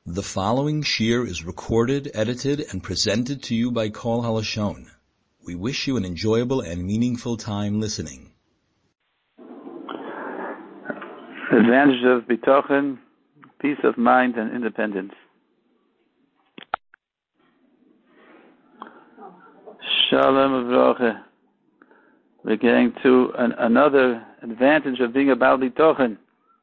The following shir is recorded, edited, and presented to you by Kol HaLashon. We wish you an enjoyable and meaningful time listening. Advantage of bitochen, peace of mind, and independence. Shalom Avrocha. We're getting to another advantage of being a Baal Bitochen.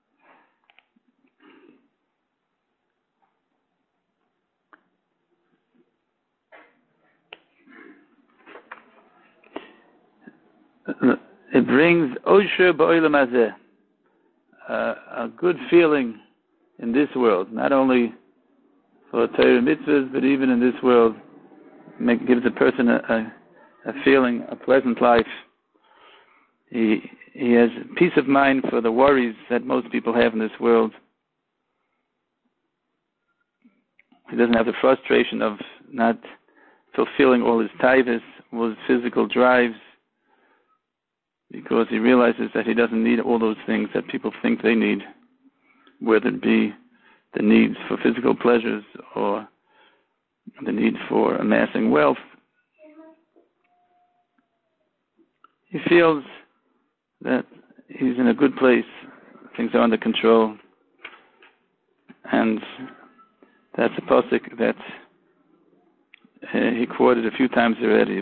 It brings Osher Ba'olam Hazeh, a good feeling in this world, not only for Torah mitzvahs, but even in this world. Gives a person a feeling, a pleasant life. He has peace of mind for the worries that most people have in this world. He doesn't have the frustration of not fulfilling all his taivas, all his physical drives, because he realizes that he doesn't need all those things that people think they need, whether it be the needs for physical pleasures or the need for amassing wealth. He feels that he's in a good place, things are under control, and that's a pasuk that he quoted a few times already.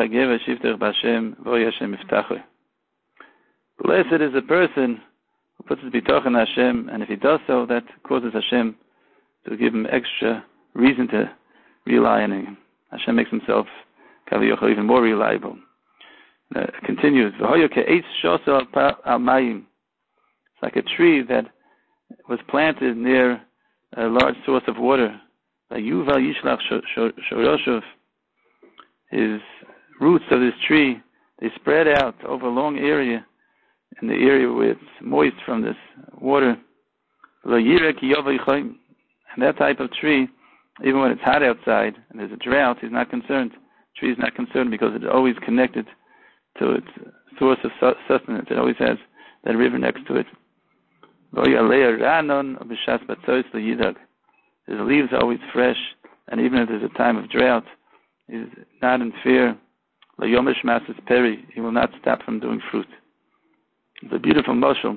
Blessed is a person who puts his bitoch in Hashem, and if he does so, that causes Hashem to give him extra reason to rely on him. Hashem makes himself even more reliable. It continues. It's like a tree that was planted near a large source of water. His roots of this tree, they spread out over a long area, in the area where it's moist from this water. And that type of tree, even when it's hot outside and there's a drought, he's not concerned. The tree is not concerned because it's always connected to its source of sustenance. It always has that river next to it. His leaves are always fresh, and even if there's a time of drought, he's not in fear. He will not stop from doing fruit. It's a beautiful mashal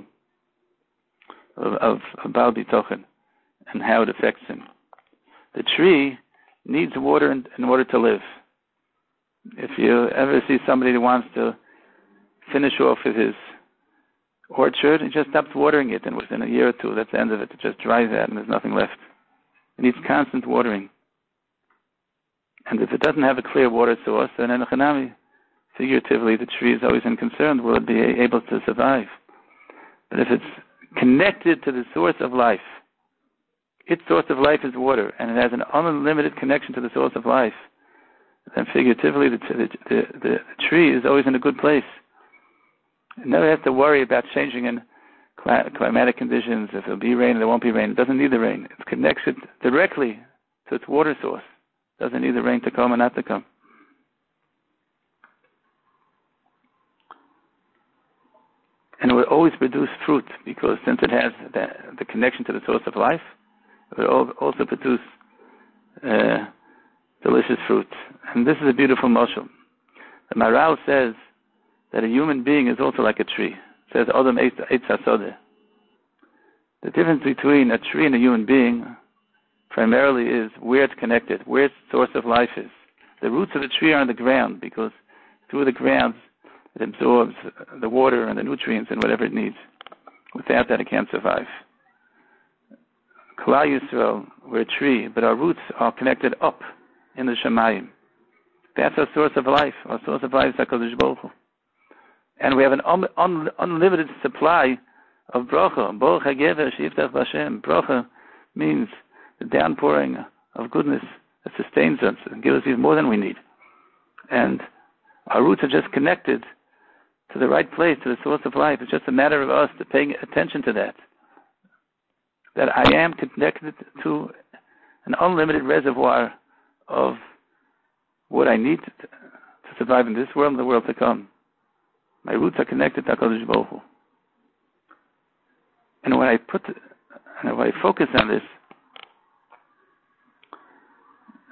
of Baal Bitochen and how it affects him. The tree needs water in order to live. If you ever see somebody that wants to finish off with his orchard, he just stops watering it, and within a year or two, that's the end of it. It just dries out and there's nothing left. It needs constant watering. And if it doesn't have a clear water source, then in Hanami, figuratively, the tree is always in concern. Will it be able to survive? But if it's connected to the source of life, its source of life is water, and it has an unlimited connection to the source of life, then figuratively, the tree is always in a good place. It never has to worry about changing in climatic conditions. If there'll be rain, there won't be rain. It doesn't need the rain. It's connected directly to its water source. It doesn't need the rain to come or not to come. And it will always produce fruit, because since it has the connection to the source of life, it will also produce delicious fruit. And this is a beautiful mashal. The Maral says that a human being is also like a tree. It says, Adam Eitz HaSodeh. The difference between a tree and a human being primarily is where it's connected, where its source of life is. The roots of the tree are on the ground, because through the ground it absorbs the water and the nutrients and whatever it needs. Without that, it can't survive. Klal Yisrael, we're a tree, but our roots are connected up in the Shemayim. That's our source of life. Our source of life is HaKadosh Baruch Hu. And we have an unlimited supply of bracha. Baruch HaGever Shiftach B'Hashem. Bracha means the downpouring of goodness that sustains us and gives us even more than we need. And our roots are just connected to the right place, to the source of life. It's just a matter of us paying attention to that. That I am connected to an unlimited reservoir of what I need to survive in this world and the world to come. My roots are connected to HaKadosh Baruch Hu. And when I focus on this,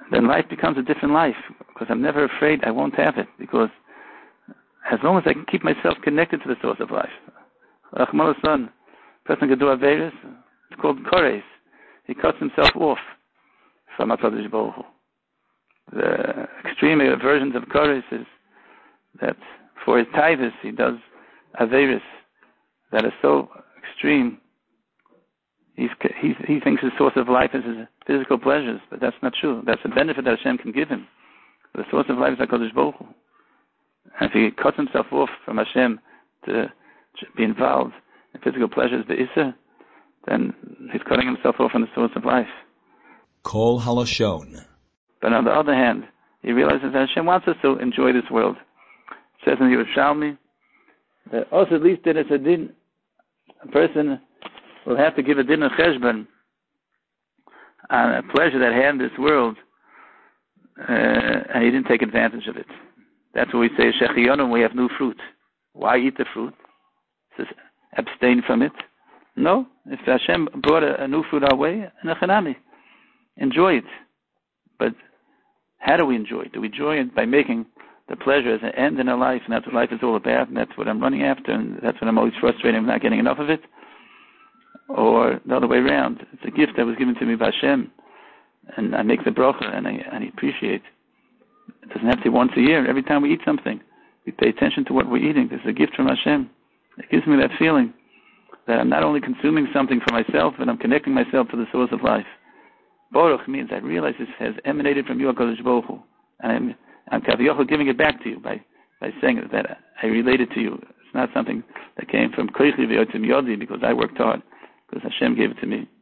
then life becomes a different life, because I'm never afraid I won't have it, because as long as I can keep myself connected to the source of life. Rahman al-San, person can do Averis, it's called Kores. He cuts himself off from HaKadosh Baruch Hu. The extreme versions of Kores is that for his tithus he does Averis that is so extreme. He thinks his source of life is his physical pleasures, but that's not true. That's a benefit that Hashem can give him. The source of life is HaKadosh Baruch Hu. And if he cuts himself off from Hashem to be involved in physical pleasures, the Issa, then he's cutting himself off from the source of life. Kol Halashon. But on the other hand, he realizes that Hashem wants us to enjoy this world. It says in the Yerushalmi that also at least there is a din, a person will have to give a din of cheshbon on a pleasure that he had in this world, and he didn't take advantage of it. That's what we say, Shechiyonu, we have new fruit. Why eat the fruit? It says, abstain from it. No, if Hashem brought a new fruit our way, enjoy it. But how do we enjoy it? Do we enjoy it by making the pleasure as an end in our life, and that's what life is all about, and that's what I'm running after, and that's what I'm always frustrated, I'm not getting enough of it? Or the other way around, it's a gift that was given to me by Hashem, and I make the bracha, and I appreciate. It doesn't have to be once a year. Every time we eat something, we pay attention to what we're eating. This is a gift from Hashem. It gives me that feeling that I'm not only consuming something for myself, but I'm connecting myself to the source of life. Baruch means I realize this has emanated from you, HaKadosh Baruch Hu, and I'm Kaviyachol giving it back to you by saying that I relate it to you. It's not something that came from Koichi V'yotzim Yodi because I worked hard, because Hashem gave it to me.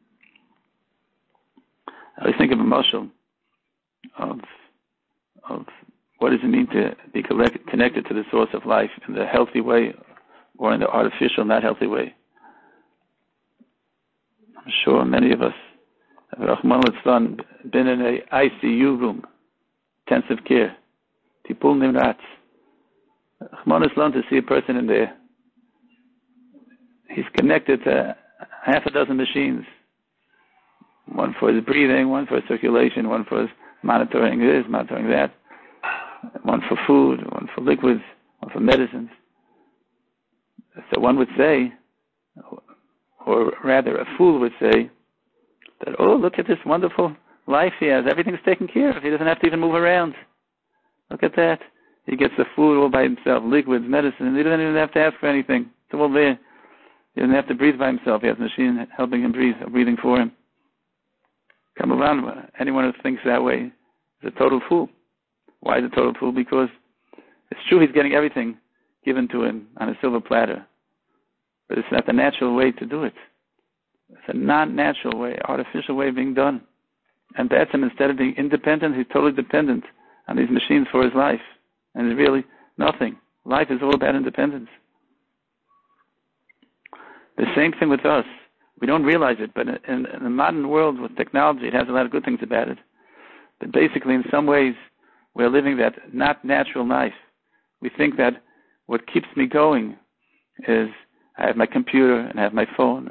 I always think of a mashal of what does it mean to be connected to the source of life in the healthy way or in the artificial, not healthy way. I'm sure many of us have, Rahman al-Islam, been in an ICU room, intensive care, Tipul Nimratz. Rahman al-Islam, to see a person in there, he's connected to half a dozen machines, one for his breathing, one for his circulation, one for his monitoring this, monitoring that, one for food, one for liquids, one for medicines. So one would say, or rather a fool would say, that, oh, look at this wonderful life he has. Everything's taken care of. He doesn't have to even move around. Look at that. He gets the food all by himself, liquids, medicine. He doesn't even have to ask for anything. It's all there. He doesn't have to breathe by himself. He has a machine helping him breathe, or breathing for him. Come around. Anyone who thinks that way is a total fool. Why is a total fool? Because it's true he's getting everything given to him on a silver platter. But it's not the natural way to do it. It's a non-natural way, artificial way of being done. And that's him, instead of being independent, he's totally dependent on these machines for his life. And it's really nothing. Life is all about independence. The same thing with us. We don't realize it, but in the modern world with technology, it has a lot of good things about it. But basically, in some ways, we're living that not natural life. We think that what keeps me going is I have my computer and I have my phone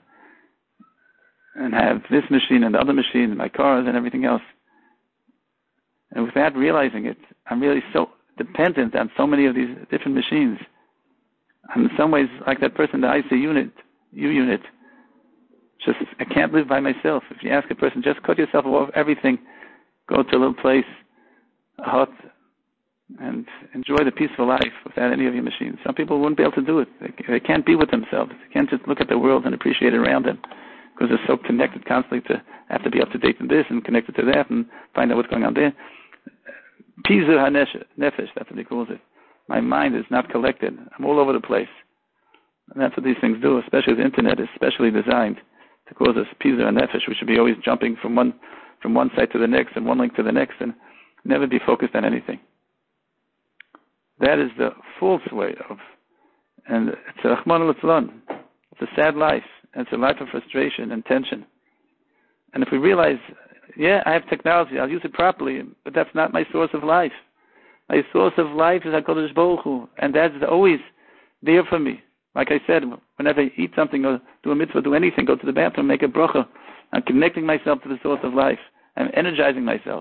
and I have this machine and the other machine and my cars and everything else. And without realizing it, I'm really so dependent on so many of these different machines. I'm in some ways like that person in the ICU unit. Just, I can't live by myself. If you ask a person, just cut yourself off everything, go to a little place, a hut, and enjoy the peaceful life without any of your machines. Some people wouldn't be able to do it. They can't be with themselves. They can't just look at the world and appreciate it around them because they're so connected constantly to have to be up to date in this and connected to that and find out what's going on there. Pizur ha-nefesh, that's what he calls it. My mind is not collected. I'm all over the place. And that's what these things do, especially the internet is specially designed to cause us pizur ha-nefesh. We should be always jumping from one site to the next and one link to the next and never be focused on anything. That is the false way of, and it's a Rahman al-Islam. It's a sad life. And it's a life of frustration and tension. And if we realize, yeah, I have technology, I'll use it properly, but that's not my source of life. My source of life is HaKadosh Baruch Hu, and that's always there for me. Like I said, whenever I eat something or do a mitzvah, do anything, go to the bathroom, make a bracha, I'm connecting myself to the source of life. I'm energizing myself.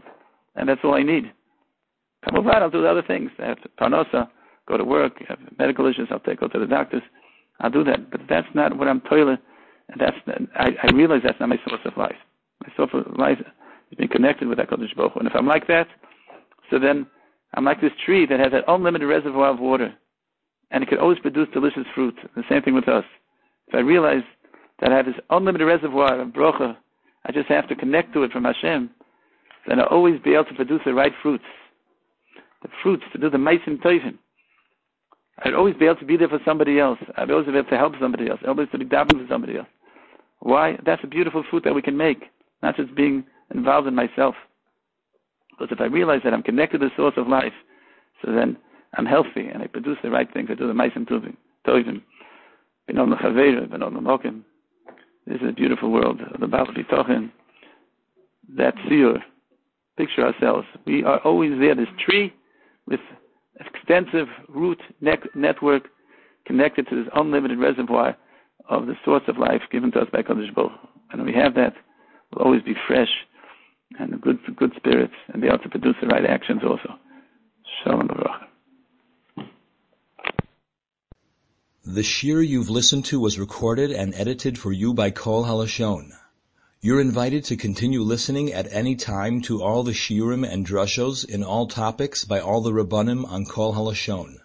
and that's all I need. Kamuvad, I'll do the other things. I have parnasa, go to work, have medical issues, I'll go to the doctors. I'll do that. But that's not what I'm toiling, and I realize that's not my source of life. My source of life is being connected with HaKadosh Baruch Hu. And if I'm like that, so then I'm like this tree that has an unlimited reservoir of water, and it can always produce delicious fruit. The same thing with us. If I realize that I have this unlimited reservoir of bracha, I just have to connect to it from Hashem, then I'll always be able to produce the right fruits. The fruits, to do the meisim tovim. I'd always be able to be there for somebody else. I'd always be able to help somebody else. I'd always be davening for somebody else. Why? That's a beautiful fruit that we can make, not just being involved in myself. Because if I realize that I'm connected to the source of life, so then I'm healthy and I produce the right things. I do the meisim tovim. B'nom l'chaveira, b'nom l'mokim. This is a beautiful world of the Baal B'tochen. That seer, picture ourselves. We are always there, this tree with extensive root network connected to this unlimited reservoir of the source of life given to us by Kadosh Baruch Hu. And when we have that, we'll always be fresh and good spirits and be able to produce the right actions also. Shalom Baruch. The shir you've listened to was recorded and edited for you by Kol HaLashon. You're invited to continue listening at any time to all the shiurim and drushos in all topics by all the Rabbanim on Kol HaLashon.